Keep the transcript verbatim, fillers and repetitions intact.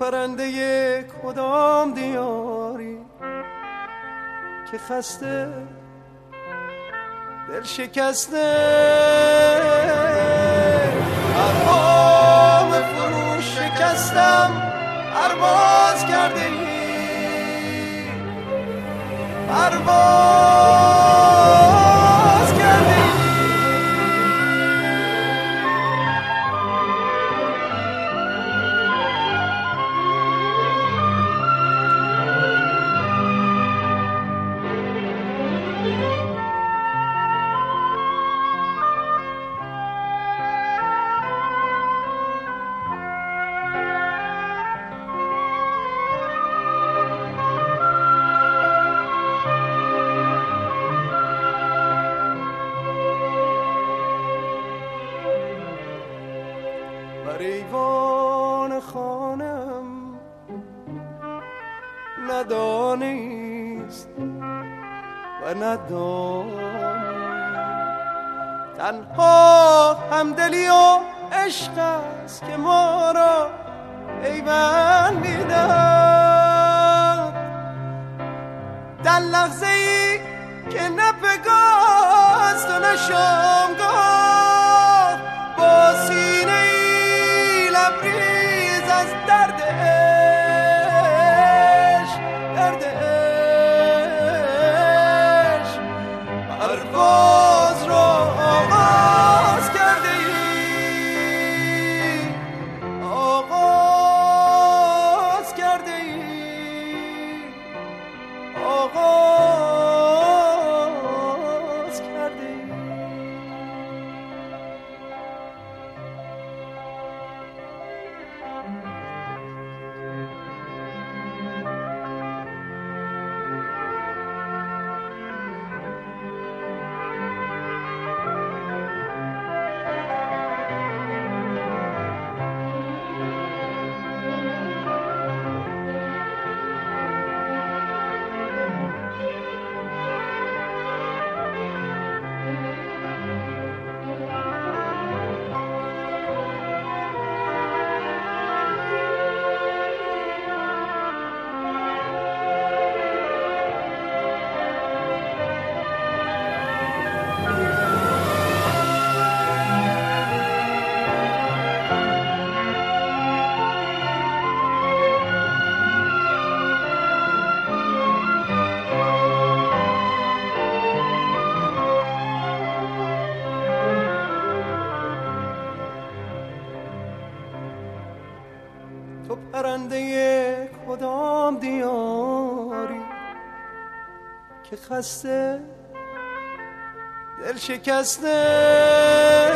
پرنده کدام دیاری که خسته دل شکسته پرهام فرو شکستم پرواز کرده ای پرواز کرده ای ایوان خانم ندانیست و ندانی تنها همدلی و عشق است که ما را ایوان میدن در لحظه ای که نه پگاست و نه شامگاه با سینه لبریز از درد عشق درد عشق پرواز را آغاز کرده ای آغاز کرده ای آغاز کرده ای تو پرنده کدام دیاری که خسته دل شکسته